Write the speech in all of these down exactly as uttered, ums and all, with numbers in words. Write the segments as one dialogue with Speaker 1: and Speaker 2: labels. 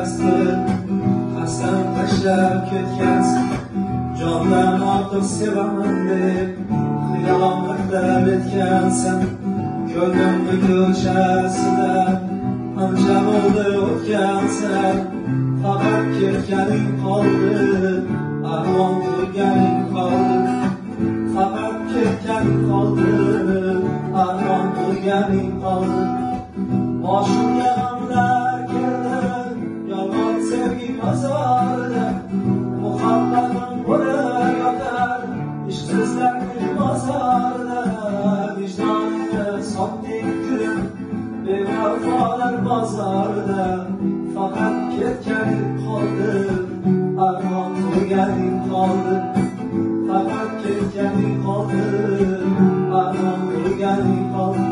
Speaker 1: qasdi qasam tashlab ketgansan. Jondan ortiq sevaman deb xiyonatlar etgansan. Ko'nglimni ko'chasida ancha bo'ldi o'tgansan. Faqat ketganing qoldi, armon qilganing qoldi. Faqat ketganing qoldi, armon qilganing qoldi. Boshimga g'amlar keldi, yolg'on sevgi mozorida. Muhabbatim bo'lib yotar, ishsizlarning mozorida. Vijdonimga sotding kulim, bevafolar bozorida. Faqat ketganing qoldi, armon qilganing qoldi. Faqat ketganing qoldi, armon qilganing qoldi.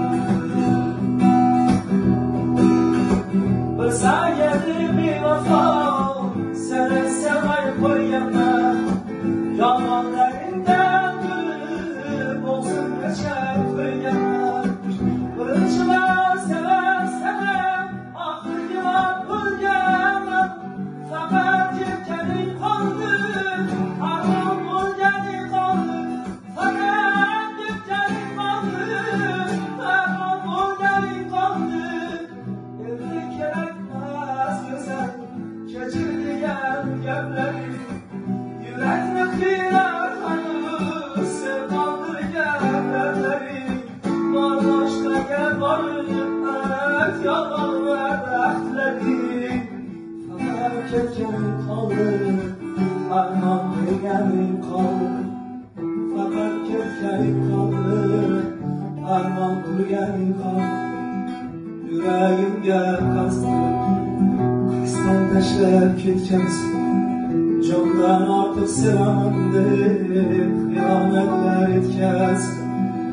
Speaker 1: Bilsang endi bevafo, seni sevmay qo'yganman. Yolg'onlaringdan kulib, o'zimgacha qo'yganman. Birinchi bor sevib sevib, oxirgi bor bo'lganman. Faqat ketganing qoldi, armon bo'lganing qoldi. Faqat ketganing qoldi, armon bo'lganing qoldi. Endi kerakmas go'zal, kechir degan gaplaring. Yurakni qiynab hanuz sen qoldirgan lablaring. Bor boshqaga borib ayt yolg'on va baxtlaring. Faqat ketganing qoldi, armon qilganing qoldi. Faqat ketganing qoldi, armon qilganing qoldi. Yuragimga qasdi qasddan tashlab ketgansan. Jondan ortiq sevaman deb xiyonatlar etgansan.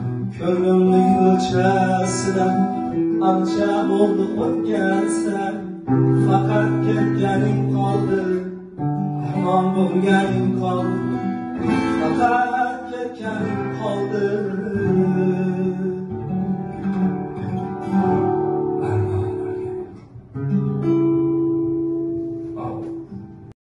Speaker 1: Ko'nglimning ko'chasida ancha bo'ldi o'tgansan.